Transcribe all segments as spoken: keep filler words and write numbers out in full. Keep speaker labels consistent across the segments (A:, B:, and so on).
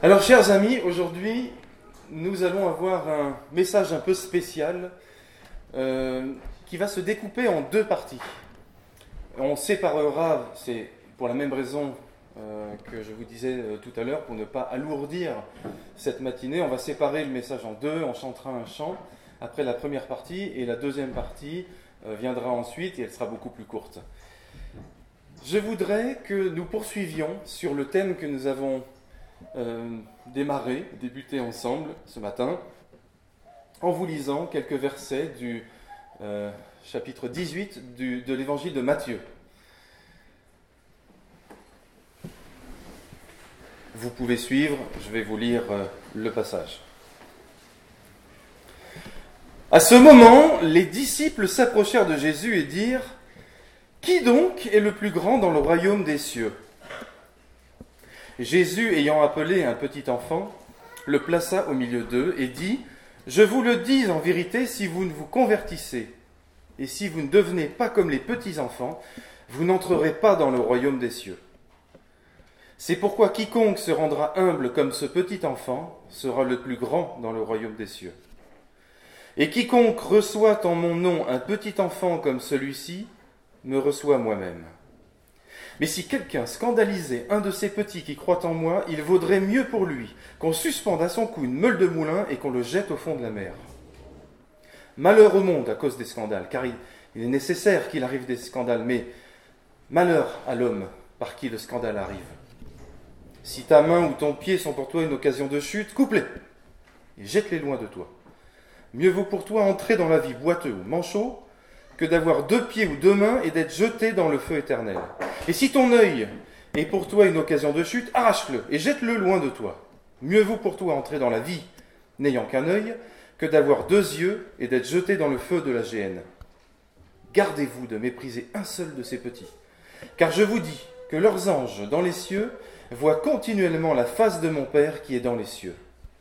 A: Alors, chers amis, aujourd'hui, nous allons avoir un message un peu spécial euh, qui va se découper en deux parties. On séparera, c'est pour la même raison euh, que je vous disais euh, tout à l'heure, pour ne pas alourdir cette matinée, on va séparer le message en deux, on chantera un chant après la première partie, et la deuxième partie euh, viendra ensuite, et elle sera beaucoup plus courte. Je voudrais que nous poursuivions sur le thème que nous avons Euh, démarrer, débuter ensemble ce matin, en vous lisant quelques versets du euh, chapitre dix-huit du, de l'évangile de Matthieu. Vous pouvez suivre, je vais vous lire euh, le passage. À ce moment, les disciples s'approchèrent de Jésus et dirent : « Qui donc est le plus grand dans le royaume des cieux ? » Jésus, ayant appelé un petit enfant, le plaça au milieu d'eux et dit : « Je vous le dis en vérité, si vous ne vous convertissez et si vous ne devenez pas comme les petits enfants, vous n'entrerez pas dans le royaume des cieux. C'est pourquoi quiconque se rendra humble comme ce petit enfant sera le plus grand dans le royaume des cieux. Et quiconque reçoit en mon nom un petit enfant comme celui-ci, me reçoit moi-même. Mais si quelqu'un scandalisait un de ces petits qui croient en moi, il vaudrait mieux pour lui qu'on suspende à son cou une meule de moulin et qu'on le jette au fond de la mer. Malheur au monde à cause des scandales, car il, il est nécessaire qu'il arrive des scandales, mais malheur à l'homme par qui le scandale arrive. Si ta main ou ton pied sont pour toi une occasion de chute, coupe-les et jette-les loin de toi. Mieux vaut pour toi entrer dans la vie boiteux ou manchot que d'avoir deux pieds ou deux mains et d'être jeté dans le feu éternel. Et si ton œil est pour toi une occasion de chute, arrache-le et jette-le loin de toi. Mieux vaut pour toi entrer dans la vie n'ayant qu'un œil que d'avoir deux yeux et d'être jeté dans le feu de la géhenne. Gardez-vous de mépriser un seul de ces petits, car je vous dis que leurs anges dans les cieux voient continuellement la face de mon Père qui est dans les cieux.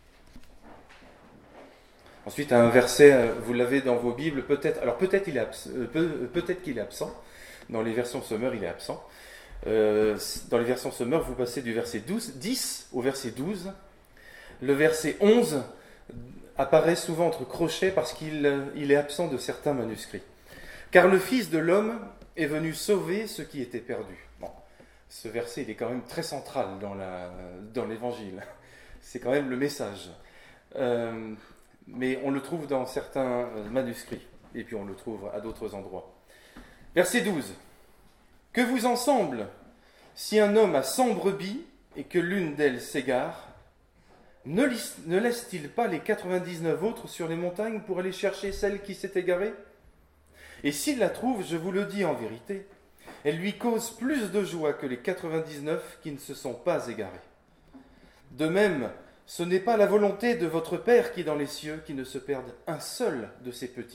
A: Ensuite, un verset, vous l'avez dans vos Bibles, peut-être, alors peut-être, il est abs- peut, peut-être qu'il est absent, dans les versions Sommer, il est absent. Euh, dans les versions Sommer, vous passez du verset douze, dix au verset douze. Le verset onze apparaît souvent entre crochets parce qu'il il est absent de certains manuscrits. Car le Fils de l'homme est venu sauver ce qui était perdu. Bon, ce verset, il est quand même très central dans, la, dans l'Évangile. C'est quand même le message. Euh, mais on le trouve dans certains manuscrits, et puis on le trouve à d'autres endroits. Verset douze. « Que vous en semble, si un homme a cent brebis, et que l'une d'elles s'égare, ne, lis- ne laisse-t-il pas les quatre-vingt-dix-neuf autres sur les montagnes pour aller chercher celle qui s'est égarée ? Et s'il la trouve, je vous le dis en vérité, elle lui cause plus de joie que les quatre-vingt-dix-neuf qui ne se sont pas égarés. De même, ce n'est pas la volonté de votre Père qui est dans les cieux qui ne se perde un seul de ces petits. »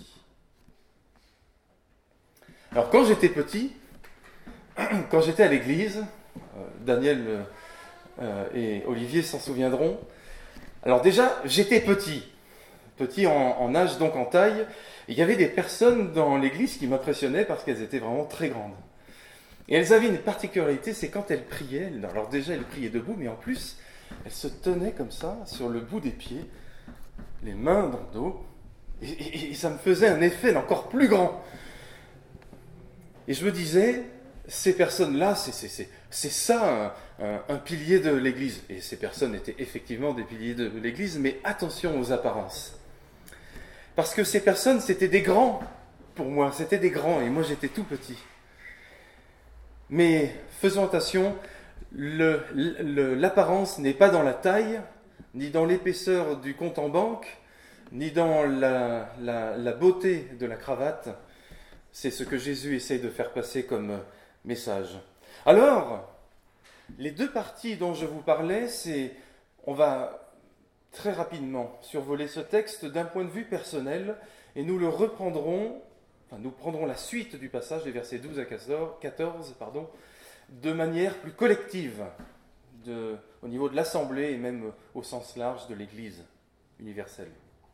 A: Alors quand j'étais petit, quand j'étais à l'église, euh, Daniel euh, et Olivier s'en souviendront, alors déjà j'étais petit, petit en, en âge donc en taille, et il y avait des personnes dans l'église qui m'impressionnaient parce qu'elles étaient vraiment très grandes. Et elles avaient une particularité, c'est quand elles priaient, alors déjà elles priaient debout, mais en plus elles se tenaient comme ça, sur le bout des pieds, les mains dans le dos, et, et, et ça me faisait un effet encore plus grand. Et je me disais, ces personnes-là, c'est, c'est, c'est, c'est ça un, un, un pilier de l'Église. Et ces personnes étaient effectivement des piliers de l'Église, mais attention aux apparences. Parce que ces personnes, c'était des grands, pour moi, c'était des grands, et moi j'étais tout petit. Mais faisons attention, Le, le, l'apparence n'est pas dans la taille, ni dans l'épaisseur du compte en banque, ni dans la, la, la beauté de la cravate. C'est ce que Jésus essaie de faire passer comme message. Alors, les deux parties dont je vous parlais, c'est, on va très rapidement survoler ce texte d'un point de vue personnel, et nous le reprendrons, enfin nous prendrons la suite du passage, des versets douze à quatorze, pardon, de manière plus collective, de, au niveau de l'Assemblée et même au sens large de l'Église universelle.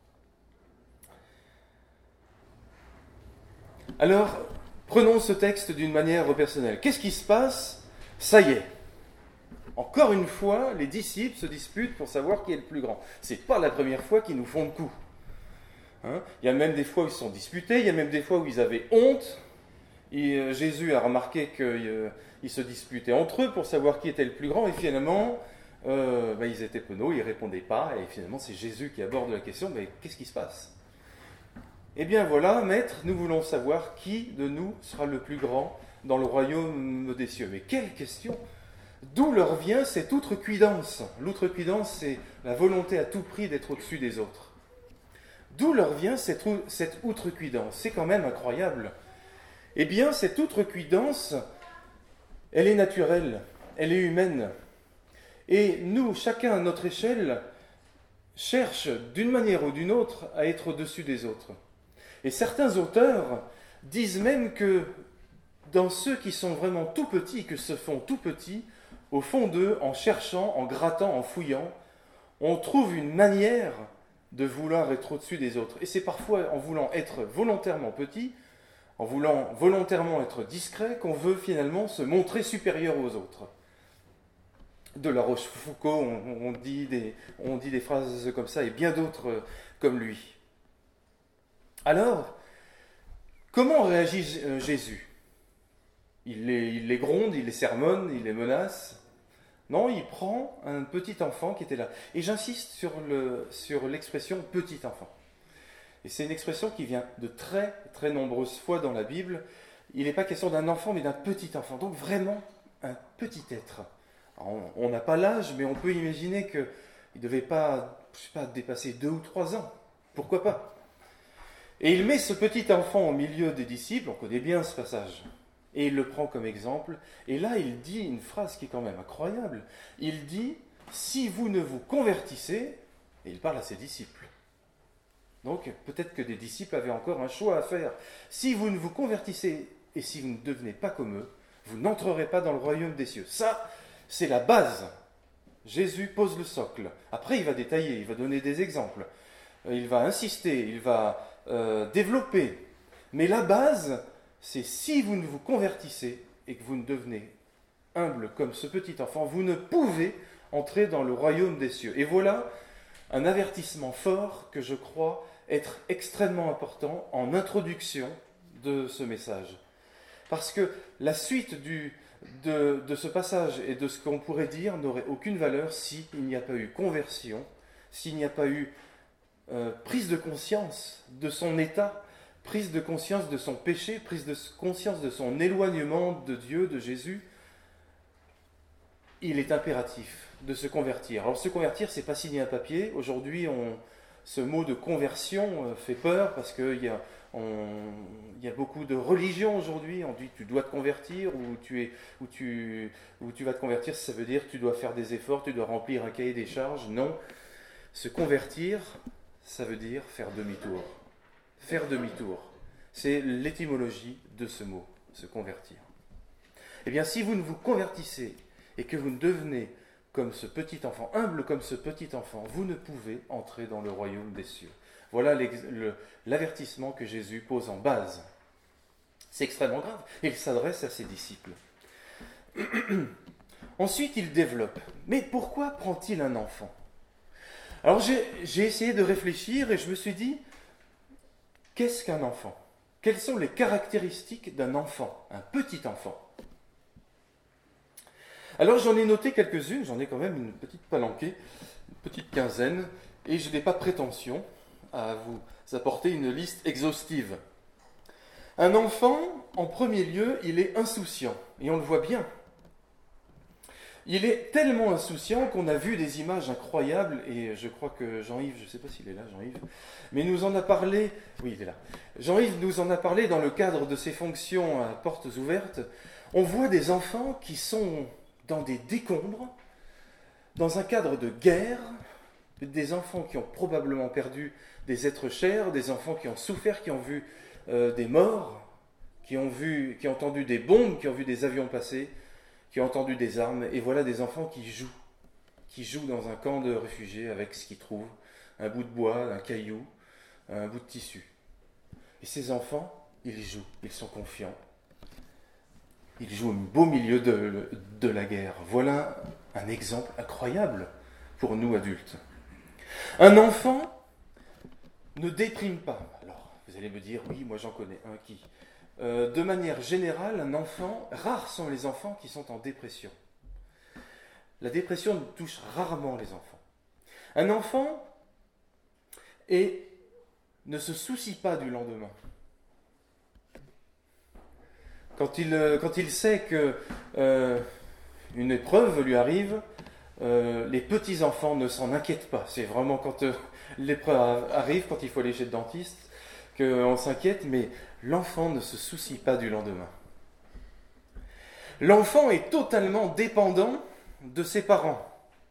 A: Alors, prenons ce texte d'une manière personnelle. Qu'est-ce qui se passe ? Ça y est, Encore une fois, les disciples se disputent pour savoir qui est le plus grand. C'est pas la première fois qu'ils nous font le coup. Hein, il y a même des fois où ils se sont disputés, il y a même des fois où ils avaient honte. Et euh, Jésus a remarqué qu'ils euh, se disputaient entre eux pour savoir qui était le plus grand, et finalement, euh, ben, ils étaient penauds, ils ne répondaient pas, et finalement c'est Jésus qui aborde la question, mais qu'est-ce qui se passe? Eh bien voilà, maître, nous voulons savoir qui de nous sera le plus grand dans le royaume des cieux. Mais quelle question! D'où leur vient cette outrecuidance? L'outrecuidance, c'est la volonté à tout prix d'être au-dessus des autres. D'où leur vient cette, cette outrecuidance? C'est quand même incroyable. Eh bien, cette outrecuidance, elle est naturelle, elle est humaine. Et nous, chacun à notre échelle, cherche d'une manière ou d'une autre à être au-dessus des autres. Et certains auteurs disent même que dans ceux qui sont vraiment tout petits, que se font tout petits, au fond d'eux, en cherchant, en grattant, en fouillant, on trouve une manière de vouloir être au-dessus des autres. Et c'est parfois en voulant être volontairement petit, en voulant volontairement être discret, qu'on veut finalement se montrer supérieur aux autres. De La Rochefoucauld, on, on, dit des, on dit des phrases comme ça, et bien d'autres comme lui. Alors, comment réagit Jésus? il les, il les gronde, il les sermonne, il les menace. Non, il prend un petit enfant qui était là. Et j'insiste sur, le, sur l'expression « petit enfant ». Et c'est une expression qui vient de très, très nombreuses fois dans la Bible. Il n'est pas question d'un enfant, mais d'un petit enfant. Donc vraiment, un petit être. Alors, on n'a pas l'âge, mais on peut imaginer qu'il ne devait pas, je sais pas, dépasser deux ou trois ans. Pourquoi pas? Et il met ce petit enfant au milieu des disciples, on connaît bien ce passage. Et il le prend comme exemple. Et là, il dit une phrase qui est quand même incroyable. Il dit, si vous ne vous convertissez, et il parle à ses disciples. Donc, peut-être que des disciples avaient encore un choix à faire. Si vous ne vous convertissez, et si vous ne devenez pas comme eux, vous n'entrerez pas dans le royaume des cieux. Ça, c'est la base. Jésus pose le socle. Après, il va détailler, il va donner des exemples. Il va insister, il va euh, développer. Mais la base, c'est si vous ne vous convertissez et que vous ne devenez humble comme ce petit enfant, vous ne pouvez entrer dans le royaume des cieux. Et voilà un avertissement fort que je crois être extrêmement important en introduction de ce message. Parce que la suite du, de, de ce passage et de ce qu'on pourrait dire n'aurait aucune valeur s'il n'y a pas eu conversion, s'il n'y a pas eu euh, prise de conscience de son état, prise de conscience de son péché, prise de conscience de son éloignement de Dieu, de Jésus. Il est impératif de se convertir. Alors se convertir, c'est pas signer un papier. Aujourd'hui, on, ce mot de conversion fait peur parce qu'il y a, on, il y a beaucoup de religions aujourd'hui. On dit tu dois te convertir ou tu, es, ou, tu, ou tu vas te convertir, ça veut dire tu dois faire des efforts, tu dois remplir un cahier des charges. Non, se convertir, ça veut dire faire demi-tour. Faire demi-tour, c'est l'étymologie de ce mot, se convertir. Eh bien, si vous ne vous convertissez et que vous ne devenez comme ce petit enfant, humble comme ce petit enfant, vous ne pouvez entrer dans le royaume des cieux. Voilà le, l'avertissement que Jésus pose en base. C'est extrêmement grave. Il s'adresse à ses disciples. Ensuite, il développe. Mais pourquoi prend-il un enfant? Alors, j'ai, j'ai essayé de réfléchir et je me suis dit, qu'est-ce qu'un enfant? Quelles sont les caractéristiques d'un enfant, un petit enfant? Alors j'en ai noté quelques-unes, j'en ai quand même une petite palanquée, une petite quinzaine, et je n'ai pas prétention à vous apporter une liste exhaustive. Un enfant, en premier lieu, il est insouciant, et on le voit bien. Il est tellement insouciant qu'on a vu des images incroyables, et je crois que Jean-Yves, je ne sais pas s'il est là, Jean-Yves, mais nous en a parlé, oui il est là, Jean-Yves nous en a parlé dans le cadre de ses fonctions à portes ouvertes. On voit des enfants qui sont dans des décombres, dans un cadre de guerre, des enfants qui ont probablement perdu des êtres chers, des enfants qui ont souffert, qui ont vu euh, des morts, qui ont, vu, qui ont entendu des bombes, qui ont vu des avions passer, qui ont entendu des armes, et voilà des enfants qui jouent, qui jouent dans un camp de réfugiés avec ce qu'ils trouvent, un bout de bois, un caillou, un bout de tissu. Et ces enfants, ils jouent, ils sont confiants. Ils jouent au beau milieu de, de la guerre. Voilà un exemple incroyable pour nous adultes. Un enfant ne déprime pas. Alors, vous allez me dire, oui, moi j'en connais un qui... Euh, de manière générale, un enfant, rares sont les enfants qui sont en dépression. La dépression touche rarement les enfants. Un enfant est, ne se soucie pas du lendemain. Quand il, quand il sait que euh, une épreuve lui arrive, euh, les petits-enfants ne s'en inquiètent pas. C'est vraiment quand euh, l'épreuve arrive, quand il faut aller chez le dentiste, qu'on s'inquiète, mais l'enfant ne se soucie pas du lendemain. L'enfant est totalement dépendant de ses parents.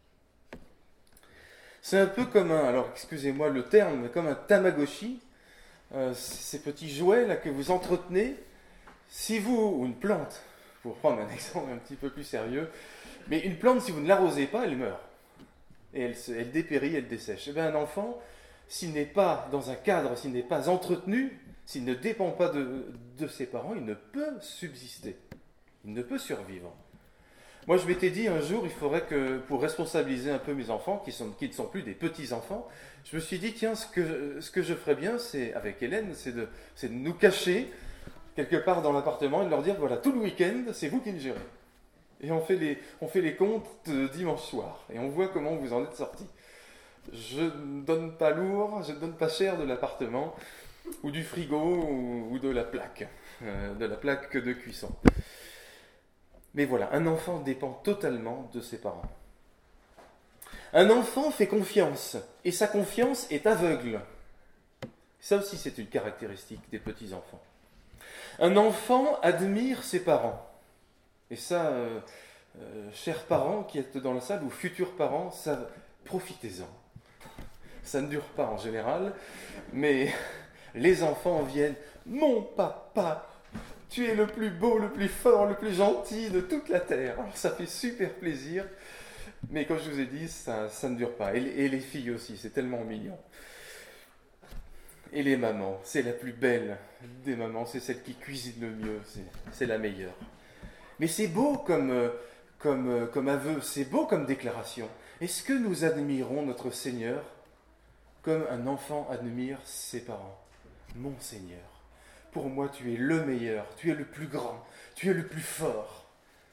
A: C'est un peu comme un, alors excusez-moi le terme, mais comme un Tamagotchi, euh, ces petits jouets là que vous entretenez. Si vous, ou une plante, pour prendre un exemple un petit peu plus sérieux, mais une plante, si vous ne l'arrosez pas, elle meurt. Et elle, se, elle dépérit, elle dessèche. Et bien un enfant, s'il n'est pas dans un cadre, s'il n'est pas entretenu, s'il ne dépend pas de, de ses parents, il ne peut subsister. Il ne peut survivre. Moi, je m'étais dit un jour, il faudrait que, pour responsabiliser un peu mes enfants, qui, sont, qui ne sont plus des petits-enfants, je me suis dit, tiens, ce que, ce que je ferais bien, c'est, avec Hélène, c'est de, c'est de nous cacher quelque part dans l'appartement et de leur dire, voilà, tout le week-end, c'est vous qui le gérez. Et on fait les, on fait les comptes de dimanche soir, et on voit comment vous en êtes sortis. Je ne donne pas lourd, je ne donne pas cher de l'appartement, ou du frigo, ou, ou de la plaque, euh, de la plaque de cuisson. Mais voilà, un enfant dépend totalement de ses parents. Un enfant fait confiance, et sa confiance est aveugle. Ça aussi, c'est une caractéristique des petits-enfants. Un enfant admire ses parents. Et ça, euh, euh, chers parents qui êtes dans la salle, ou futurs parents, ça, profitez-en. Ça ne dure pas en général, mais les enfants viennent « Mon papa !» Tu es le plus beau, le plus fort, le plus gentil de toute la terre. Alors ça fait super plaisir, mais comme je vous ai dit, ça, ça ne dure pas. Et, et les filles aussi, c'est tellement mignon. Et les mamans, c'est la plus belle des mamans, c'est celle qui cuisine le mieux, c'est, c'est la meilleure. Mais c'est beau comme, comme, comme aveu, c'est beau comme déclaration. Est-ce que nous admirons notre Seigneur comme un enfant admire ses parents ? Mon Seigneur. Pour moi, tu es le meilleur, tu es le plus grand, tu es le plus fort.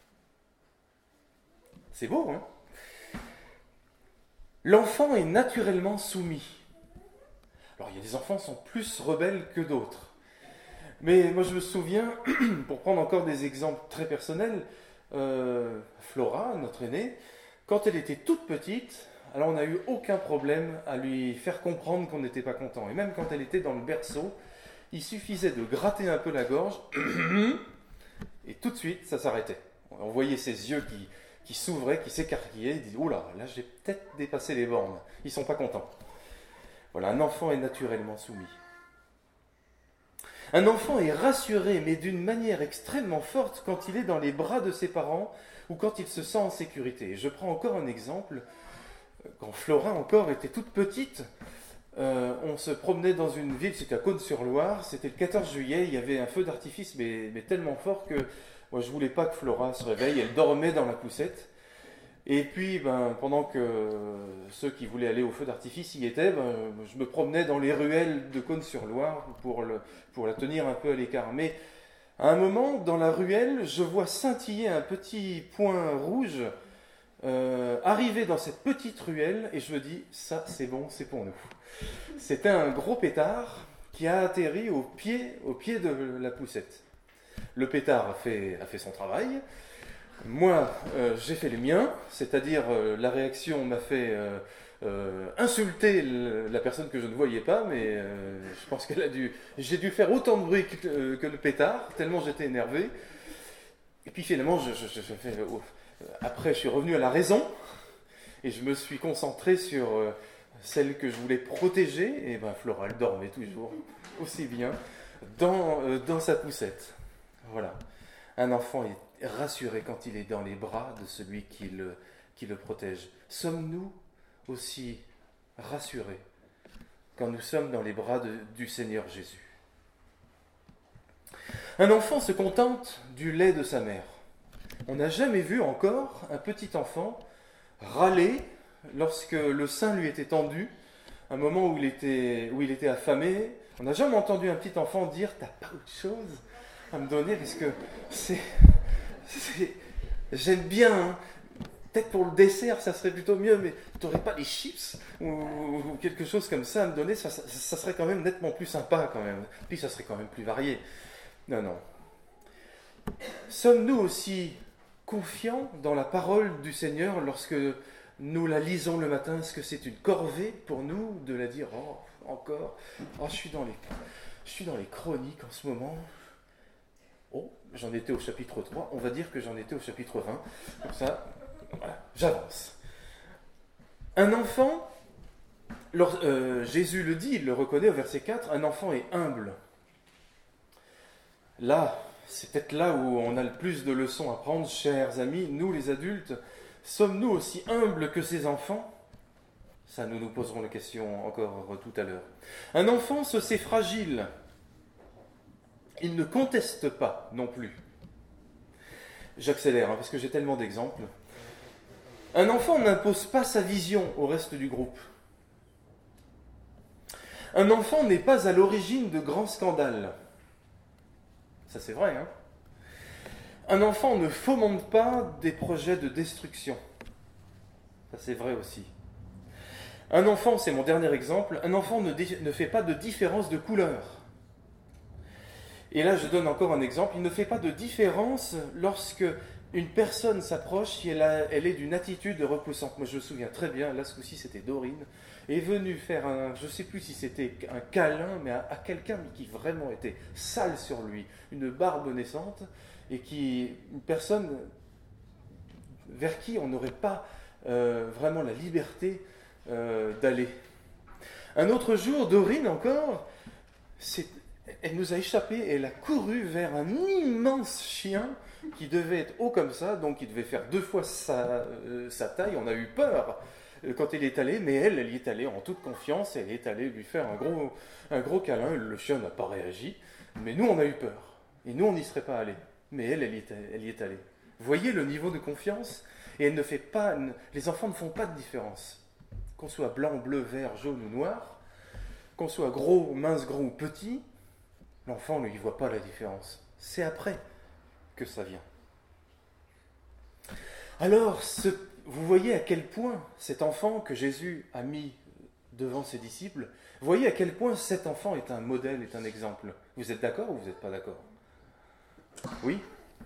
A: C'est beau, hein ? L'enfant est naturellement soumis. Alors, il y a des enfants qui sont plus rebelles que d'autres. Mais moi, je me souviens, pour prendre encore des exemples très personnels, euh, Flora, notre aînée, quand elle était toute petite, alors on n'a eu aucun problème à lui faire comprendre qu'on n'était pas content. Et même quand elle était dans le berceau, il suffisait de gratter un peu la gorge et tout de suite, ça s'arrêtait. On voyait ses yeux qui, qui s'ouvraient, qui s'écarquillaient. Il dit « Oula, là j'ai peut-être dépassé les bornes. Ils ne sont pas contents. » Voilà, un enfant est naturellement soumis. Un enfant est rassuré, mais d'une manière extrêmement forte, quand il est dans les bras de ses parents ou quand il se sent en sécurité. Je prends encore un exemple. Quand Flora encore était toute petite, Euh, on se promenait dans une ville, c'était à Cosne-sur-Loire, c'était le quatorze juillet, il y avait un feu d'artifice, mais, mais tellement fort que moi je ne voulais pas que Flora se réveille, elle dormait dans la poussette. Et puis, ben, pendant que ceux qui voulaient aller au feu d'artifice y étaient, ben, je me promenais dans les ruelles de Cosne-sur-Loire pour, le, pour la tenir un peu à l'écart. Mais à un moment, dans la ruelle, je vois scintiller un petit point rouge euh, arriver dans cette petite ruelle, et je me dis, ça c'est bon, c'est pour nous. C'était un gros pétard qui a atterri au pied, au pied de la poussette. Le pétard a fait, a fait son travail. Moi, euh, j'ai fait le mien, c'est-à-dire euh, la réaction m'a fait euh, euh, insulter le, la personne que je ne voyais pas, mais euh, je pense qu'elle a dû... J'ai dû faire autant de bruit que, euh, que le pétard, tellement j'étais énervé. Et puis finalement, je, je, je, je fais, oh, après, je suis revenu à la raison, et je me suis concentré sur... Euh, celle que je voulais protéger, et ben Flora, elle dormait toujours aussi bien dans, euh, dans sa poussette. Voilà. Un enfant est rassuré quand il est dans les bras de celui qui le, qui le protège. Sommes-nous aussi rassurés quand nous sommes dans les bras de, du Seigneur Jésus ? Un enfant se contente du lait de sa mère. On n'a jamais vu encore un petit enfant râler lorsque le sein lui était tendu, un moment où il était, où il était affamé. On n'a jamais entendu un petit enfant dire « T'as pas autre chose à me donner ?» Parce que c'est, c'est j'aime bien, hein. Peut-être pour le dessert, ça serait plutôt mieux, mais tu n'aurais pas les chips ou, ou quelque chose comme ça à me donner, ça, ça, ça serait quand même nettement plus sympa quand même. Puis ça serait quand même plus varié. Non, non. Sommes-nous aussi confiants dans la parole du Seigneur lorsque nous la lisons le matin? Est-ce que c'est une corvée pour nous de la dire? Oh, encore. Oh, je suis dans les, je suis dans les chroniques en ce moment. Oh, j'en étais au chapitre trois. On va dire que j'en étais au chapitre vingt. Comme ça, voilà, j'avance. Un enfant, lors, euh, Jésus le dit, il le reconnaît au verset quatre, un enfant est humble. Là, c'est peut-être là où on a le plus de leçons à prendre, chers amis, nous les adultes. Sommes-nous aussi humbles que ces enfants? Ça, nous nous poserons la question encore tout à l'heure. Un enfant se sait fragile. Il ne conteste pas non plus. J'accélère hein, parce que j'ai tellement d'exemples. Un enfant n'impose pas sa vision au reste du groupe. Un enfant n'est pas à l'origine de grands scandales. Ça c'est vrai, hein? Un enfant ne fomente pas des projets de destruction. Ça c'est vrai aussi. Un enfant, c'est mon dernier exemple, un enfant ne, dé- ne fait pas de différence de couleur. Et là je donne encore un exemple, il ne fait pas de différence lorsque une personne s'approche si elle, a, elle est d'une attitude repoussante. Moi je me souviens très bien, là ce coup-ci c'était Dorine, est venue faire un, je ne sais plus si c'était un câlin, mais à, à quelqu'un qui vraiment était sale sur lui, une barbe naissante, et qui, une personne vers qui on n'aurait pas euh, vraiment la liberté euh, d'aller. Un autre jour, Dorine encore, c'est, elle nous a échappé et elle a couru vers un immense chien qui devait être haut comme ça, donc il devait faire deux fois sa, euh, sa taille. On a eu peur quand elle est allée, mais elle, elle y est allée en toute confiance, elle est allée lui faire un gros, un gros câlin. Le chien n'a pas réagi, mais nous on a eu peur. Et nous on n'y serait pas allés, mais elle, elle y est, elle y est allée. Voyez le niveau de confiance? Et elle ne fait pas, les enfants ne font pas de différence. Qu'on soit blanc, bleu, vert, jaune ou noir, qu'on soit gros, mince, gros ou petit, l'enfant ne y voit pas la différence. C'est après que ça vient. Alors, ce, vous voyez à quel point cet enfant que Jésus a mis devant ses disciples, vous voyez à quel point cet enfant est un modèle, est un exemple. Vous êtes d'accord ou vous n'êtes pas d'accord? Oui?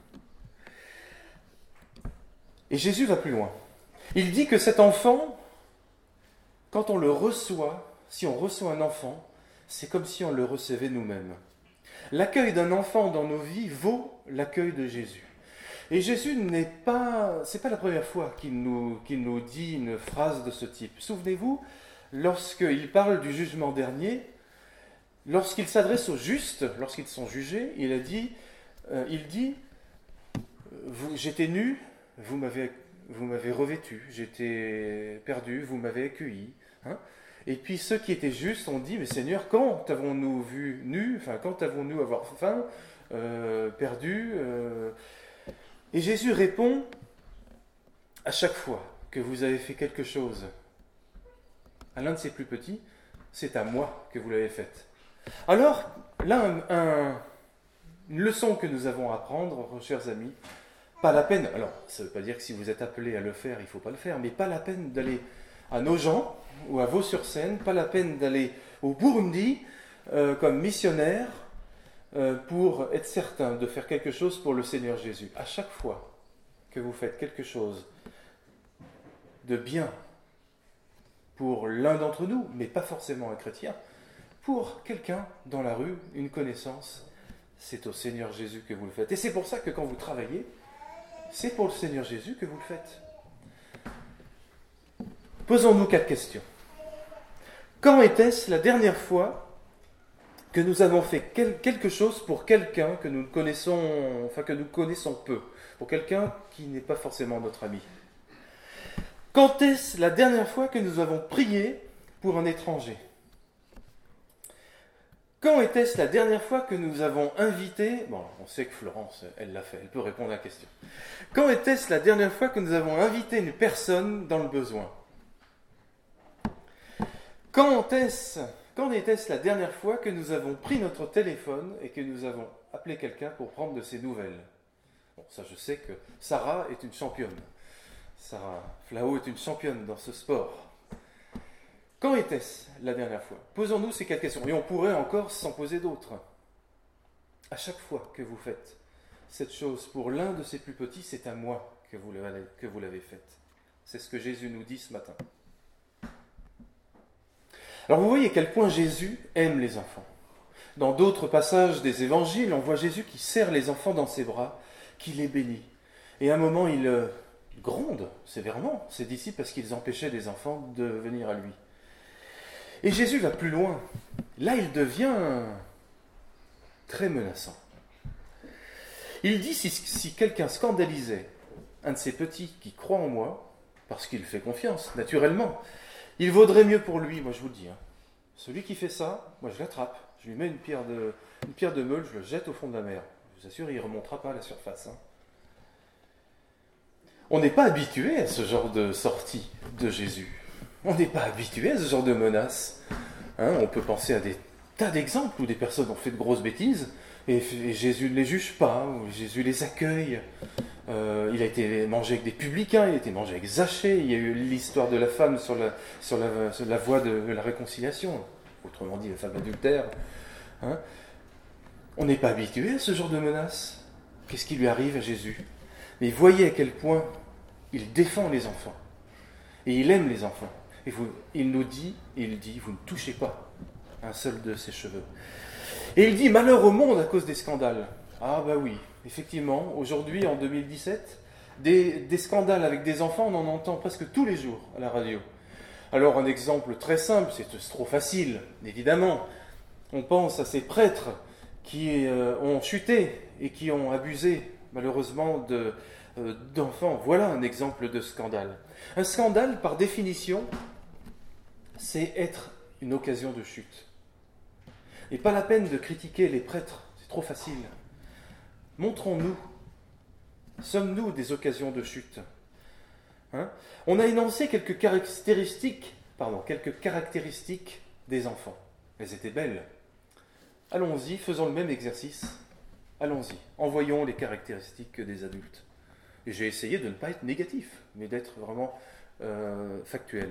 A: Et Jésus va plus loin. Il dit que cet enfant, quand on le reçoit, si on reçoit un enfant, c'est comme si on le recevait nous-mêmes. L'accueil d'un enfant dans nos vies vaut l'accueil de Jésus. Et Jésus n'est pas, c'est pas la première fois qu'il nous, qu'il nous dit une phrase de ce type. Souvenez-vous, lorsqu'il parle du jugement dernier, lorsqu'il s'adresse aux justes, lorsqu'ils sont jugés, il a dit, euh, il dit, vous, j'étais nu, vous m'avez, vous m'avez revêtu, j'étais perdu, vous m'avez accueilli. Hein? Et puis ceux qui étaient justes ont dit, mais Seigneur, quand avons-nous vu nus, enfin quand avons-nous avoir faim, euh, perdu euh... Et Jésus répond, à chaque fois que vous avez fait quelque chose à l'un de ses plus petits, c'est à moi que vous l'avez faite. Alors, là, un, un, une leçon que nous avons à apprendre, chers amis, pas la peine, alors ça ne veut pas dire que si vous êtes appelés à le faire, il ne faut pas le faire, mais pas la peine d'aller à Nogent ou à Vaux-sur-Seine, pas la peine d'aller au Burundi euh, comme missionnaire euh, pour être certain de faire quelque chose pour le Seigneur Jésus. À chaque fois que vous faites quelque chose de bien pour l'un d'entre nous, mais pas forcément un chrétien, pour quelqu'un dans la rue, une connaissance, c'est au Seigneur Jésus que vous le faites. Et c'est pour ça que quand vous travaillez, c'est pour le Seigneur Jésus que vous le faites. Posons-nous quatre questions. Quand était-ce la dernière fois que nous avons fait quel- quelque chose pour quelqu'un que nous connaissons, enfin que nous connaissons peu, pour quelqu'un qui n'est pas forcément notre ami? Quand est-ce la dernière fois que nous avons prié pour un étranger? Quand était-ce la dernière fois que nous avons invité... Bon, on sait que Florence, elle l'a fait, elle peut répondre à la question. Quand était-ce la dernière fois que nous avons invité une personne dans le besoin? Quand est-ce, quand était-ce la dernière fois que nous avons pris notre téléphone et que nous avons appelé quelqu'un pour prendre de ses nouvelles? Bon, ça, je sais que Sarah est une championne. Sarah Flao est une championne dans ce sport. Quand était-ce la dernière fois? Posons-nous ces quatre questions. Et on pourrait encore s'en poser d'autres. À chaque fois que vous faites cette chose pour l'un de ces plus petits, c'est à moi que vous l'avez, que vous l'avez faite. C'est ce que Jésus nous dit ce matin. Alors vous voyez à quel point Jésus aime les enfants. Dans d'autres passages des évangiles, on voit Jésus qui serre les enfants dans ses bras, qui les bénit. Et à un moment, il gronde sévèrement ses disciples parce qu'ils empêchaient les enfants de venir à lui. Et Jésus va plus loin. Là, il devient très menaçant. Il dit, si, si quelqu'un scandalisait un de ces petits qui croit en moi, parce qu'il fait confiance, naturellement, il vaudrait mieux pour lui, moi je vous le dis, hein, celui qui fait ça, moi je l'attrape, je lui mets une pierre de, une pierre de meule, je le jette au fond de la mer. Je vous assure, il ne remontera pas à la surface. Hein. On n'est pas habitué à ce genre de sortie de Jésus. On n'est pas habitué à ce genre de menaces. Hein, on peut penser à des tas d'exemples où des personnes ont fait de grosses bêtises et, et Jésus ne les juge pas, ou Jésus les accueille. Euh, il a été mangé avec des publicains, il a été mangé avec Zachée, il y a eu l'histoire de la femme sur la, sur la, sur la voie de la réconciliation, autrement dit la femme adultère. Hein. On n'est pas habitué à ce genre de menaces. Qu'est-ce qui lui arrive à Jésus? Mais voyez à quel point il défend les enfants. Et il aime les enfants. Et vous, il nous dit, il dit, vous ne touchez pas un seul de ses cheveux. Et il dit, malheur au monde à cause des scandales. Ah bah oui, effectivement, aujourd'hui, en deux mille dix-sept, des, des scandales avec des enfants, on en entend presque tous les jours à la radio. Alors un exemple très simple, c'est trop facile, évidemment. On pense à ces prêtres qui euh, ont chuté et qui ont abusé, malheureusement, de, euh, d'enfants. Voilà un exemple de scandale. Un scandale, par définition, c'est être une occasion de chute. Et pas la peine de critiquer les prêtres, c'est trop facile. Montrons-nous, sommes-nous des occasions de chute? Hein? On a énoncé quelques caractéristiques, pardon, quelques caractéristiques des enfants. Elles étaient belles. Allons-y, faisons le même exercice. Allons-y, envoyons les caractéristiques des adultes. Et j'ai essayé de ne pas être négatif, mais d'être vraiment euh, factuel.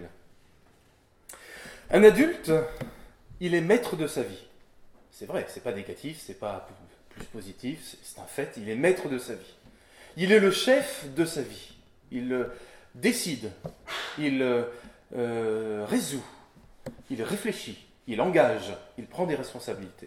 A: Un adulte, il est maître de sa vie. C'est vrai, c'est pas négatif, c'est pas plus positif, c'est un fait, il est maître de sa vie. Il est le chef de sa vie. Il euh, décide, il euh, résout, il réfléchit, il engage, il prend des responsabilités.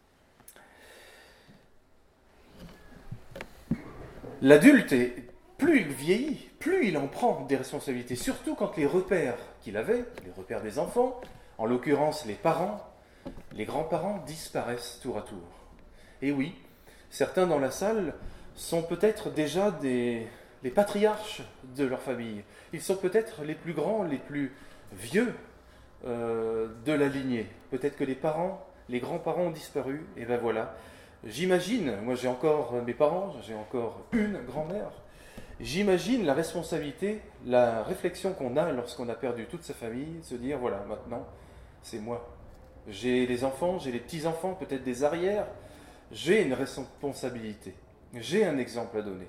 A: L'adulte, est, plus il vieillit, plus il en prend des responsabilités, surtout quand les repères qu'il avait, les repères des enfants, en l'occurrence les parents, les grands-parents, disparaissent tour à tour. Et oui, certains dans la salle sont peut-être déjà des, les patriarches de leur famille. Ils sont peut-être les plus grands, les plus vieux euh, de la lignée. Peut-être que les parents, les grands-parents ont disparu, et ben voilà. J'imagine, moi j'ai encore mes parents, j'ai encore une grand-mère, j'imagine la responsabilité, la réflexion qu'on a lorsqu'on a perdu toute sa famille, se dire voilà, maintenant, c'est moi. J'ai les enfants, j'ai les petits-enfants, peut-être des arrières, j'ai une responsabilité, j'ai un exemple à donner.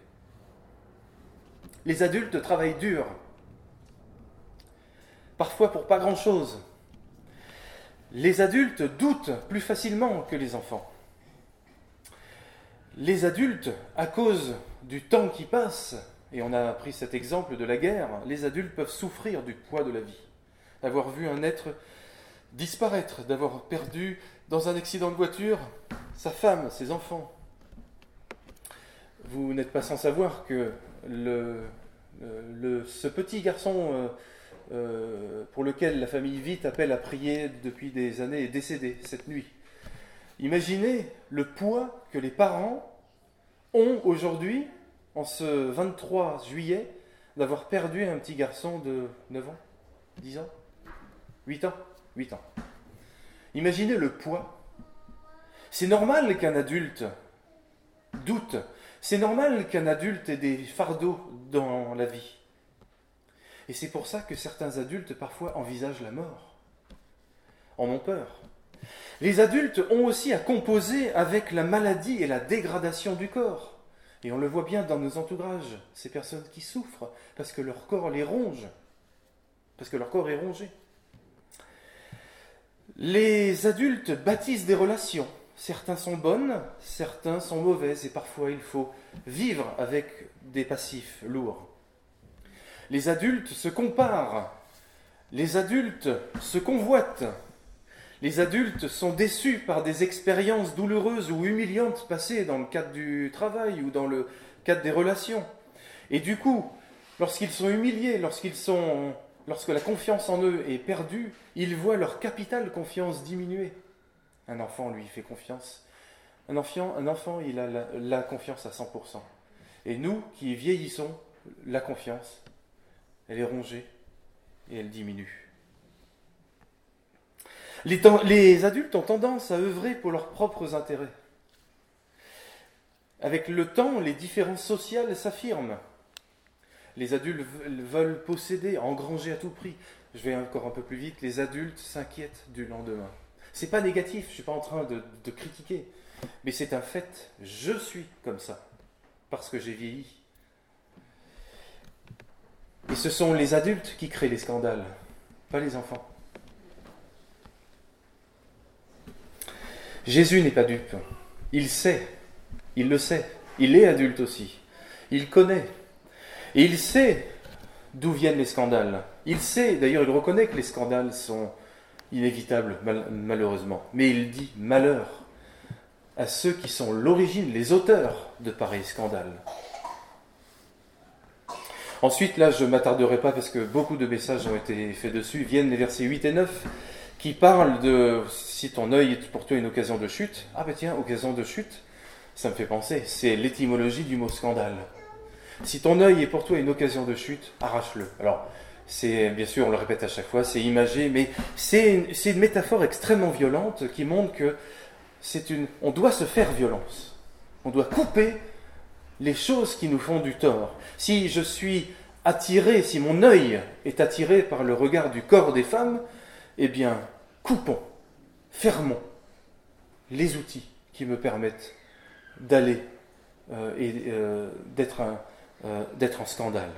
A: Les adultes travaillent dur, parfois pour pas grand-chose. Les adultes doutent plus facilement que les enfants. Les adultes, à cause du temps qui passe, et on a pris cet exemple de la guerre, les adultes peuvent souffrir du poids de la vie, d'avoir vu un être disparaître, d'avoir perdu dans un accident de voiture sa femme, ses enfants. Vous n'êtes pas sans savoir que le, le, ce petit garçon euh, euh, pour lequel la famille Vite appelle à prier depuis des années est décédé cette nuit. Imaginez le poids que les parents ont aujourd'hui, en ce vingt-trois juillet, d'avoir perdu un petit garçon de neuf ans, dix ans, huit ans, huit ans. Imaginez le poids C'est normal qu'un adulte doute. C'est normal qu'un adulte ait des fardeaux dans la vie. Et c'est pour ça que certains adultes parfois envisagent la mort, en ont peur. Les adultes ont aussi à composer avec la maladie et la dégradation du corps. Et on le voit bien dans nos entourages, ces personnes qui souffrent parce que leur corps les ronge, parce que leur corps est rongé. Les adultes bâtissent des relations. Certains sont bonnes, certains sont mauvaises, et parfois il faut vivre avec des passifs lourds. Les adultes se comparent, les adultes se convoitent, les adultes sont déçus par des expériences douloureuses ou humiliantes passées dans le cadre du travail ou dans le cadre des relations. Et du coup, lorsqu'ils sont humiliés, lorsqu'ils sont, lorsque la confiance en eux est perdue, ils voient leur capitale confiance diminuer. Un enfant, lui, fait confiance. Un enfant, un enfant il a la, la confiance à cent pour cent. Et nous, qui vieillissons, la confiance, elle est rongée et elle diminue. Les, ten- les adultes ont tendance à œuvrer pour leurs propres intérêts. Avec le temps, les différences sociales s'affirment. Les adultes veulent posséder, engranger à tout prix. Je vais encore un peu plus vite. Les adultes s'inquiètent du lendemain. C'est pas négatif, je ne suis pas en train de, de critiquer, mais c'est un fait. Je suis comme ça, parce que j'ai vieilli. Et ce sont les adultes qui créent les scandales, pas les enfants. Jésus n'est pas dupe. Il sait, il le sait. Il est adulte aussi. Il connaît. Et il sait d'où viennent les scandales. Il sait, d'ailleurs il reconnaît que les scandales sont inévitables, mal, malheureusement. Mais il dit malheur à ceux qui sont l'origine, les auteurs de pareils scandales. Ensuite, là, je ne m'attarderai pas parce que beaucoup de messages ont été faits dessus. Viennent les versets huit et neuf qui parlent de si ton œil est pour toi une occasion de chute. Ah ben tiens, occasion de chute, ça me fait penser, c'est l'étymologie du mot scandale. Si ton œil est pour toi une occasion de chute, arrache-le. Alors, c'est bien sûr, on le répète à chaque fois, c'est imagé, mais c'est une, c'est une métaphore extrêmement violente qui montre que c'est une, on doit se faire violence. On doit couper les choses qui nous font du tort. Si je suis attiré, si mon œil est attiré par le regard du corps des femmes, eh bien, coupons, fermons les outils qui me permettent d'aller euh, et euh, d'être un, euh, d'être en scandale.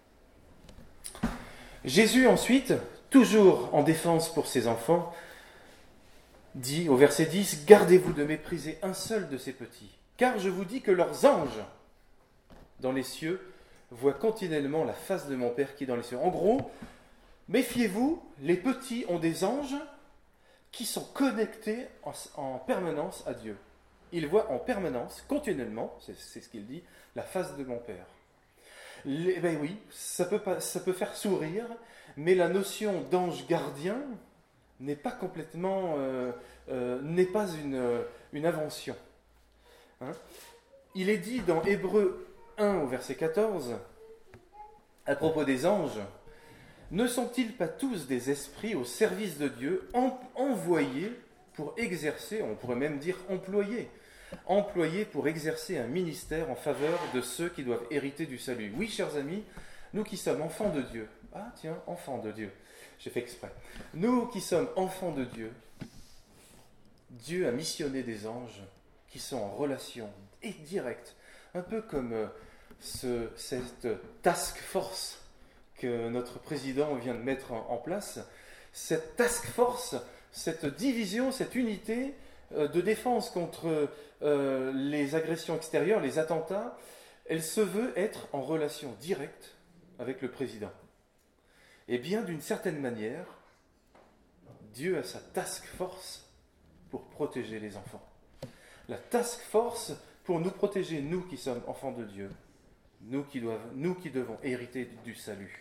A: Jésus ensuite, toujours en défense pour ses enfants, dit au verset dix, « Gardez-vous de mépriser un seul de ces petits, car je vous dis que leurs anges dans les cieux voient continuellement la face de mon Père qui est dans les cieux. » En gros, méfiez-vous, les petits ont des anges qui sont connectés en, en permanence à Dieu. Ils voient en permanence, continuellement, c'est, c'est ce qu'il dit, la face de mon Père. Les, ben oui, ça peut, pas, ça peut faire sourire, mais la notion d'ange gardien n'est pas complètement, euh, euh, n'est pas une, une invention. Hein? Il est dit dans Hébreux un au verset quatorze, à propos des anges, « Ne sont-ils pas tous des esprits au service de Dieu, en, envoyés pour exercer, on pourrait même dire employés, employés pour exercer un ministère en faveur de ceux qui doivent hériter du salut. » Oui, chers amis, nous qui sommes enfants de Dieu, ah tiens, enfants de Dieu, j'ai fait exprès, nous qui sommes enfants de Dieu, Dieu a missionné des anges qui sont en relation et directe, un peu comme euh, ce, cette task force que notre président vient de mettre en, en place. Cette task force, cette division, cette unité euh, de défense contre euh, les agressions extérieures, les attentats, elle se veut être en relation directe avec le président. Et bien, d'une certaine manière, Dieu a sa task force pour protéger les enfants. La task force pour nous protéger, nous qui sommes enfants de Dieu, nous qui, doivent, nous qui devons hériter du salut.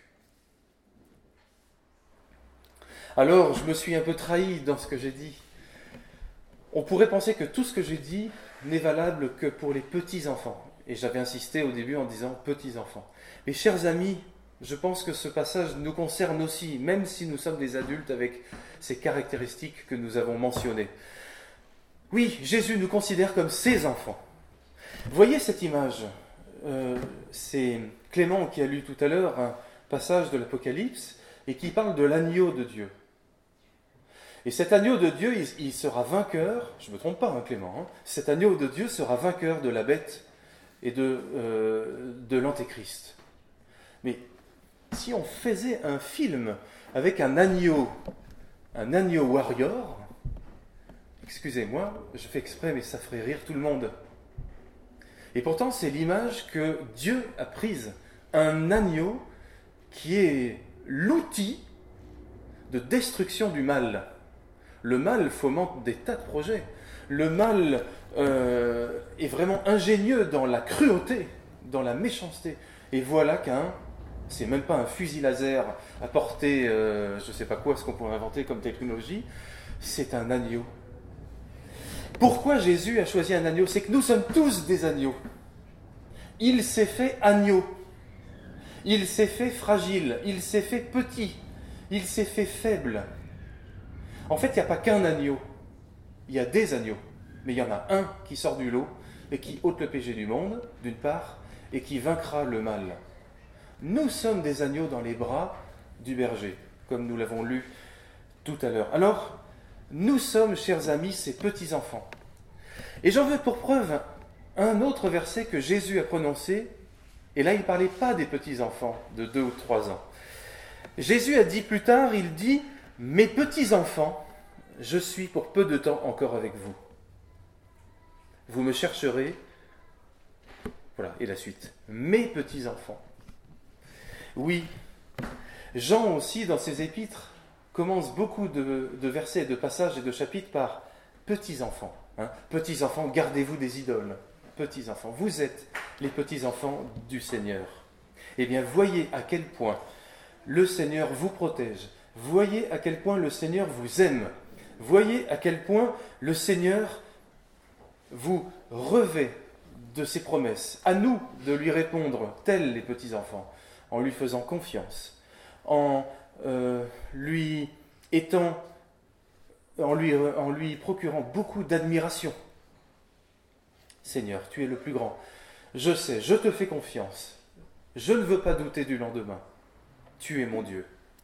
A: Alors, je me suis un peu trahi dans ce que j'ai dit. On pourrait penser que tout ce que j'ai dit n'est valable que pour les petits-enfants. Et j'avais insisté au début en disant « petits-enfants ». Mais chers amis, je pense que ce passage nous concerne aussi, même si nous sommes des adultes avec ces caractéristiques que nous avons mentionnées. Oui, Jésus nous considère comme ses enfants. Voyez cette image. Euh, c'est Clément qui a lu tout à l'heure un passage de l'Apocalypse et qui parle de l'agneau de Dieu. Et cet agneau de Dieu, il, il sera vainqueur, je ne me trompe pas, hein, Clément, hein, cet agneau de Dieu sera vainqueur de la bête et de, euh, de l'antéchrist. Mais si on faisait un film avec un agneau, un agneau warrior, excusez-moi, je fais exprès, mais ça ferait rire tout le monde. Et pourtant, c'est l'image que Dieu a prise, un agneau qui est l'outil de destruction du mal. Le mal fomente des tas de projets. Le mal euh, est vraiment ingénieux dans la cruauté, dans la méchanceté. Et voilà qu'un, c'est même pas un fusil laser à portée, euh, je ne sais pas quoi, ce qu'on pourrait inventer comme technologie, c'est un agneau. Pourquoi Jésus a choisi un agneau? C'est que nous sommes tous des agneaux. Il s'est fait agneau. Il s'est fait fragile. Il s'est fait petit. Il s'est fait faible. En fait, il n'y a pas qu'un agneau. Il y a des agneaux. Mais il y en a un qui sort du lot et qui ôte le péché du monde, d'une part, et qui vaincra le mal. Nous sommes des agneaux dans les bras du berger, comme nous l'avons lu tout à l'heure. Alors, nous sommes, chers amis, ces petits-enfants. Et j'en veux pour preuve un autre verset que Jésus a prononcé, et là il ne parlait pas des petits-enfants de deux ou trois ans. Jésus a dit plus tard, il dit « Mes petits-enfants, je suis pour peu de temps encore avec vous. Vous me chercherez. » Voilà, et la suite. « Mes petits-enfants. » Oui, Jean aussi, dans ses épîtres, commence beaucoup de, de versets, de passages et de chapitres par « petits-enfants hein. ». Petits-enfants, gardez-vous des idoles. Petits-enfants, vous êtes les petits-enfants du Seigneur. Eh bien, voyez à quel point le Seigneur vous protège. Voyez à quel point le Seigneur vous aime. Voyez à quel point le Seigneur vous revêt de ses promesses. À nous de lui répondre, tels les petits-enfants, en lui faisant confiance, en euh, lui étant, en lui, en lui procurant beaucoup d'admiration. Seigneur, tu es le plus grand. Je sais, je te fais confiance. Je ne veux pas douter du lendemain. Tu es mon Dieu.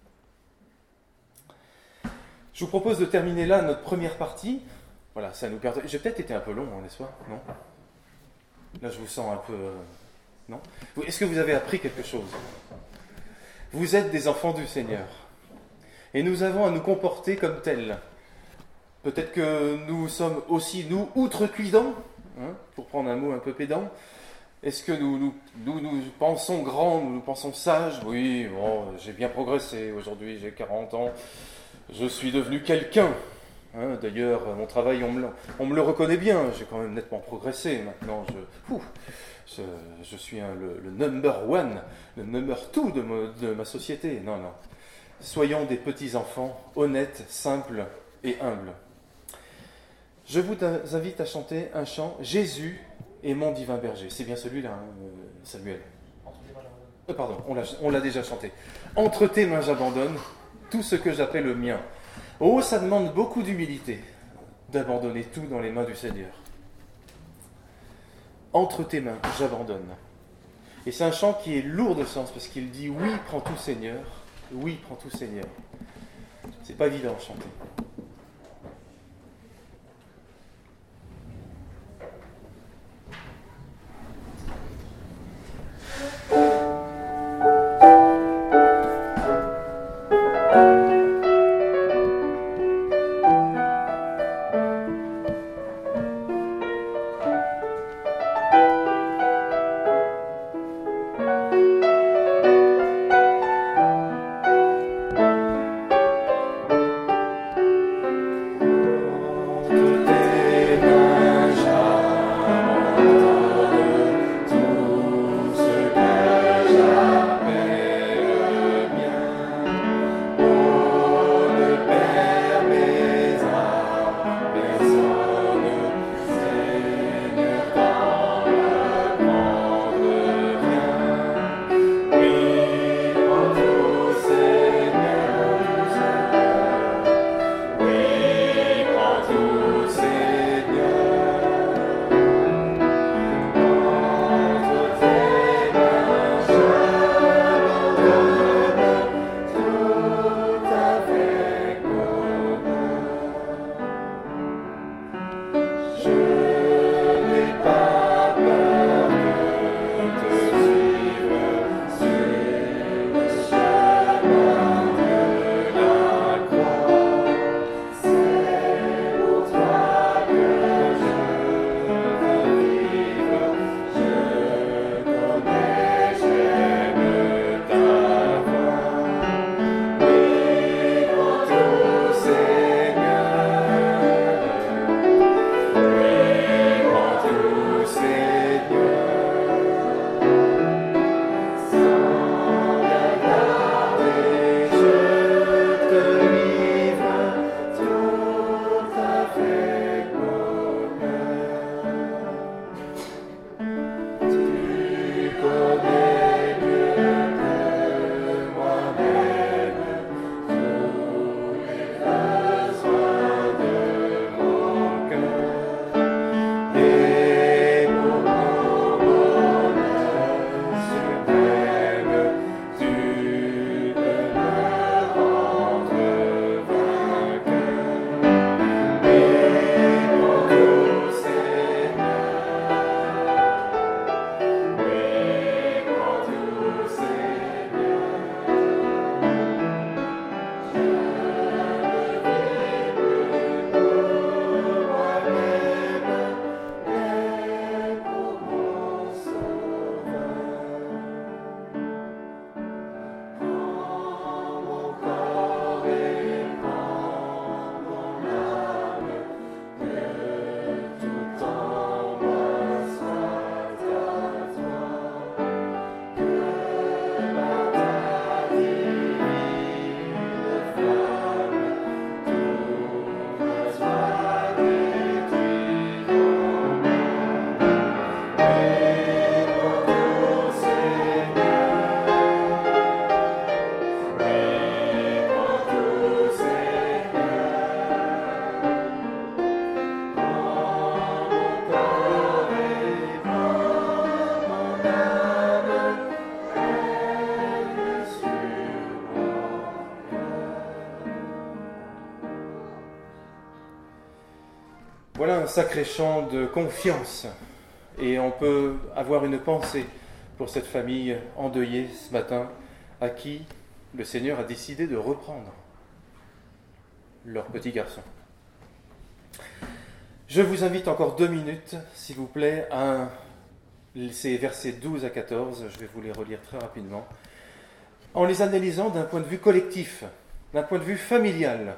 A: Je vous propose de terminer là notre première partie. Voilà, ça nous perd. J'ai peut-être été un peu long, hein, n'est-ce pas? Non? Là, je vous sens un peu... Euh... Non? Est-ce que vous avez appris quelque chose? Vous êtes des enfants du Seigneur. Et nous avons à nous comporter comme tels. Peut-être que nous sommes aussi, nous, outrecuidants, hein, pour prendre un mot un peu pédant. Est-ce que nous nous, nous nous pensons grands, nous nous pensons sages? Oui, bon, j'ai bien progressé. Aujourd'hui, j'ai quarante ans. Je suis devenu quelqu'un. Hein, d'ailleurs, mon travail, on me, on me le reconnaît bien. J'ai quand même nettement progressé. Maintenant, je, ouf, je, je suis un, le, le number one, le number two de, me, de ma société. Non, non. Soyons des petits-enfants, honnêtes, simples et humbles. Je vous invite à chanter un chant « Jésus est mon divin berger ». C'est bien celui-là, hein, Samuel. Euh, pardon, on l'a, on l'a déjà chanté. « Entre tes mains j'abandonne tout ce que j'appelle le mien ». Oh, ça demande beaucoup d'humilité d'abandonner tout dans les mains du Seigneur. « Entre tes mains j'abandonne ». Et c'est un chant qui est lourd de sens parce qu'il dit « Oui, prends tout Seigneur ». Oui, prends tout Seigneur. C'est pas évident à chanter. Voilà un sacré chant de confiance. Et on peut avoir une pensée pour cette famille endeuillée ce matin, à qui le Seigneur a décidé de reprendre leur petit garçon. Je vous invite encore deux minutes, s'il vous plaît, à ces versets douze à quatorze, je vais vous les relire très rapidement, en les analysant d'un point de vue collectif, d'un point de vue familial.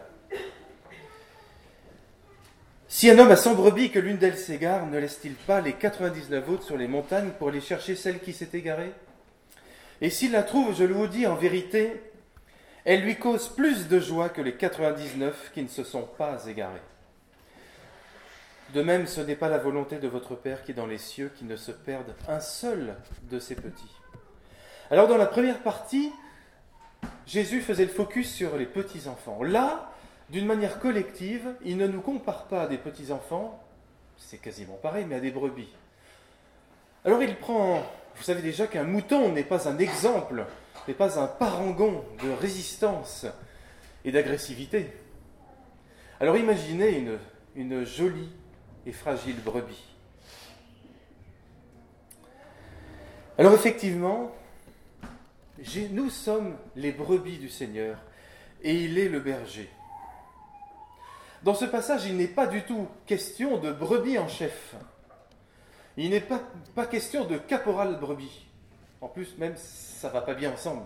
A: Si un homme a cent brebis que l'une d'elles s'égare, ne laisse-t-il pas les quatre-vingt-dix-neuf autres sur les montagnes pour aller chercher celle qui s'est égarée ? Et s'il la trouve, je vous dis en vérité, elle lui cause plus de joie que les quatre-vingt-dix-neuf qui ne se sont pas égarés. De même, ce n'est pas la volonté de votre Père qui est dans les cieux qui ne se perde un seul de ses petits. Alors dans la première partie, Jésus faisait le focus sur les petits-enfants. Là, d'une manière collective, il ne nous compare pas à des petits-enfants, c'est quasiment pareil, mais à des brebis. Alors il prend, vous savez déjà qu'un mouton n'est pas un exemple, n'est pas un parangon de résistance et d'agressivité. Alors imaginez une, une jolie et fragile brebis. Alors effectivement, nous sommes les brebis du Seigneur et il est le berger. Dans ce passage, il n'est pas du tout question de brebis en chef. Il n'est pas, pas question de caporal brebis. En plus, même, ça ne va pas bien ensemble.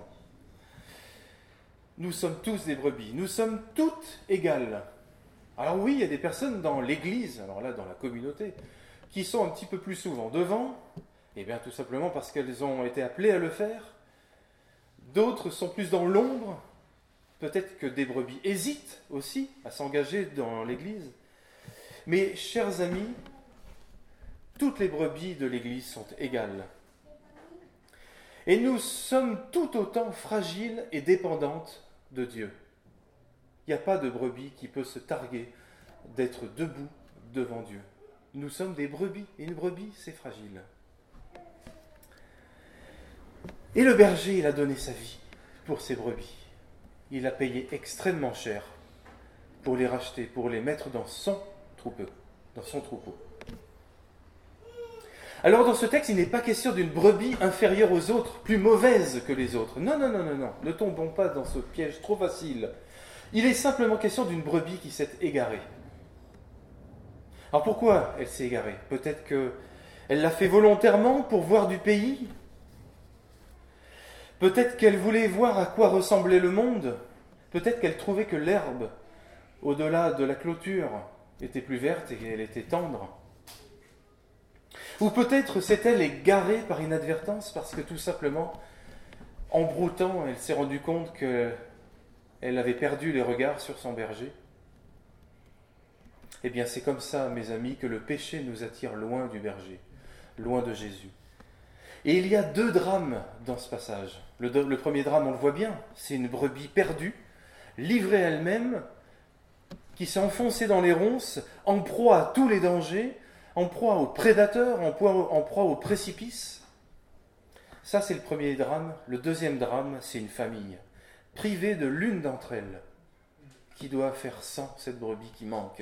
A: Nous sommes tous des brebis. Nous sommes toutes égales. Alors oui, il y a des personnes dans l'Église, alors là, dans la communauté, qui sont un petit peu plus souvent devant, et bien tout simplement parce qu'elles ont été appelées à le faire. D'autres sont plus dans l'ombre. Peut-être que des brebis hésitent aussi à s'engager dans l'Église. Mais, chers amis, toutes les brebis de l'Église sont égales. Et nous sommes tout autant fragiles et dépendantes de Dieu. Il n'y a pas de brebis qui peut se targuer d'être debout devant Dieu. Nous sommes des brebis, et une brebis, c'est fragile. Et le berger, il a donné sa vie pour ces brebis. Il a payé extrêmement cher pour les racheter, pour les mettre dans son troupeau. Dans son troupeau. Alors dans ce texte, il n'est pas question d'une brebis inférieure aux autres, plus mauvaise que les autres. Non, non, non, non, non. Ne tombons pas dans ce piège trop facile. Il est simplement question d'une brebis qui s'est égarée. Alors pourquoi elle s'est égarée ? Peut-être qu'elle l'a fait volontairement pour voir du pays. Peut-être qu'elle voulait voir à quoi ressemblait le monde. Peut-être qu'elle trouvait que l'herbe, au-delà de la clôture, était plus verte et qu'elle était tendre. Ou peut-être s'est-elle égarée par inadvertance parce que tout simplement, en broutant, elle s'est rendue compte qu'elle avait perdu les regards sur son berger. Eh bien, c'est comme ça, mes amis, que le péché nous attire loin du berger, loin de Jésus. Et il y a deux drames dans ce passage. Le, le premier drame, on le voit bien, c'est une brebis perdue, livrée à elle-même, qui s'est enfoncée dans les ronces, en proie à tous les dangers, en proie aux prédateurs, en proie, en proie aux précipices. Ça, c'est le premier drame. Le deuxième drame, c'est une famille, privée de l'une d'entre elles, qui doit faire sans cette brebis qui manque.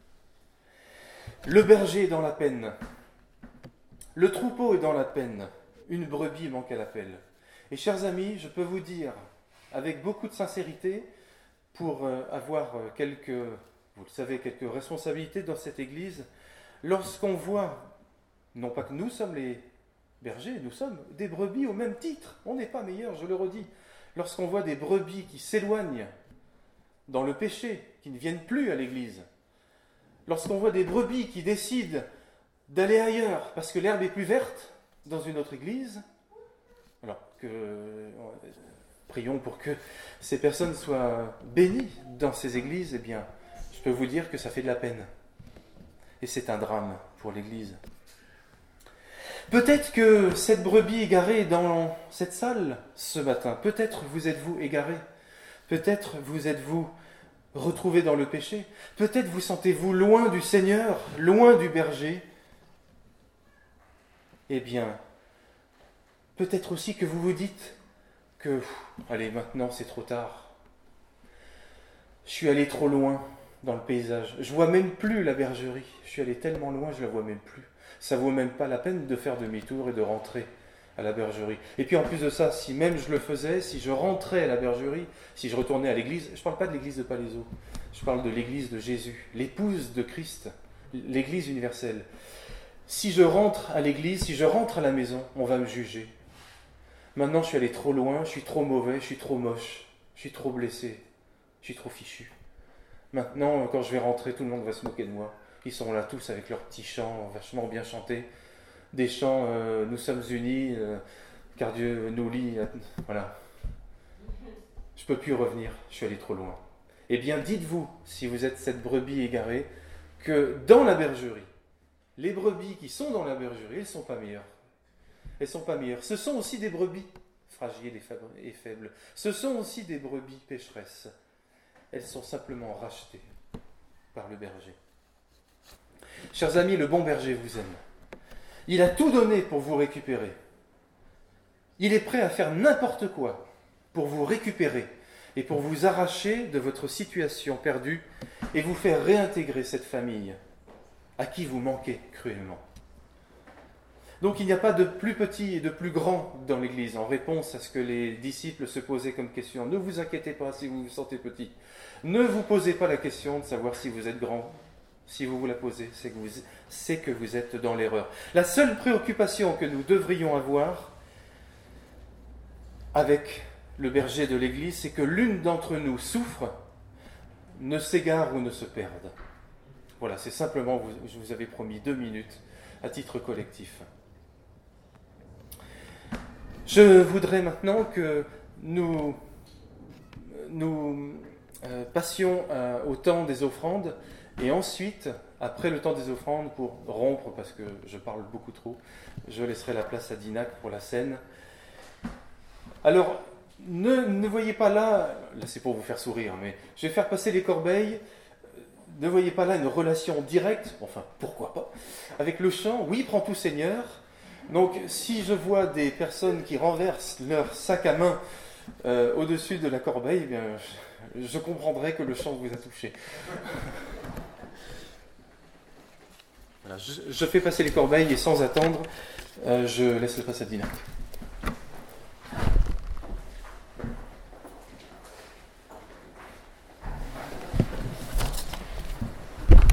A: Le berger est dans la peine. Le troupeau est dans la peine. Une brebis manque à l'appel. Et chers amis, je peux vous dire, avec beaucoup de sincérité, pour avoir quelques, vous le savez, quelques responsabilités dans cette église, lorsqu'on voit, non pas que nous sommes les bergers, nous sommes des brebis au même titre, on n'est pas meilleurs, je le redis. Lorsqu'on voit des brebis qui s'éloignent dans le péché, qui ne viennent plus à l'église, lorsqu'on voit des brebis qui décident d'aller ailleurs parce que l'herbe est plus verte dans une autre église, alors que prions pour que ces personnes soient bénies dans ces églises, eh bien, je peux vous dire que ça fait de la peine. Et c'est un drame pour l'église. Peut-être que cette brebis égarée dans cette salle ce matin, peut-être vous êtes-vous égaré, peut-être vous êtes-vous retrouvé dans le péché, peut-être vous sentez-vous loin du Seigneur, loin du berger. Eh bien, peut-être aussi que vous vous dites que, allez, maintenant c'est trop tard. Je suis allé trop loin dans le paysage. Je vois même plus la bergerie. Je suis allé tellement loin, je la vois même plus. Ça vaut même pas la peine de faire demi-tour et de rentrer à la bergerie. Et puis en plus de ça, si même je le faisais, si je rentrais à la bergerie, si je retournais à l'église, je ne parle pas de l'église de Palaiseau, je parle de l'église de Jésus, l'épouse de Christ, l'église universelle. Si je rentre à l'église, si je rentre à la maison, on va me juger. Maintenant, je suis allé trop loin, je suis trop mauvais, je suis trop moche, je suis trop blessé, je suis trop fichu. Maintenant, quand je vais rentrer, tout le monde va se moquer de moi. Ils sont là tous avec leurs petits chants vachement bien chantés. Des chants euh, « Nous sommes unis, euh, car Dieu nous lie ». Voilà. Je ne peux plus revenir, je suis allé trop loin. Eh bien, dites-vous, si vous êtes cette brebis égarée, que dans la bergerie, les brebis qui sont dans la bergerie, elles ne sont pas meilleures. Elles ne sont pas meilleures. Ce sont aussi des brebis fragiles et faibles. Ce sont aussi des brebis pécheresses. Elles sont simplement rachetées par le berger. Chers amis, le bon berger vous aime. Il a tout donné pour vous récupérer. Il est prêt à faire n'importe quoi pour vous récupérer et pour vous arracher de votre situation perdue et vous faire réintégrer cette famille à qui vous manquez cruellement. Donc il n'y a pas de plus petit et de plus grand dans l'Église, en réponse à ce que les disciples se posaient comme question. Ne vous inquiétez pas si vous vous sentez petit. Ne vous posez pas la question de savoir si vous êtes grand. Si vous vous la posez, c'est que vous, c'est que vous êtes dans l'erreur. La seule préoccupation que nous devrions avoir avec le berger de l'Église, c'est que l'une d'entre nous souffre, ne s'égare ou ne se perde. Voilà, c'est simplement, je vous avais promis deux minutes à titre collectif. Je voudrais maintenant que nous, nous euh, passions euh, au temps des offrandes. Et ensuite, après le temps des offrandes, pour rompre, parce que je parle beaucoup trop, je laisserai la place à Dinac pour la scène. Alors, ne, ne voyez pas là, là c'est pour vous faire sourire, mais je vais faire passer les corbeilles, ne voyez pas là une relation directe, enfin, pourquoi pas, avec le chant, oui, prends tout Seigneur. Donc, si je vois des personnes qui renversent leur sac à main euh, au-dessus de la corbeille, eh bien, je, je comprendrai que le chant vous a touché. Voilà, je, je fais passer les corbeilles et sans attendre, euh, je laisse le passe à Dinac.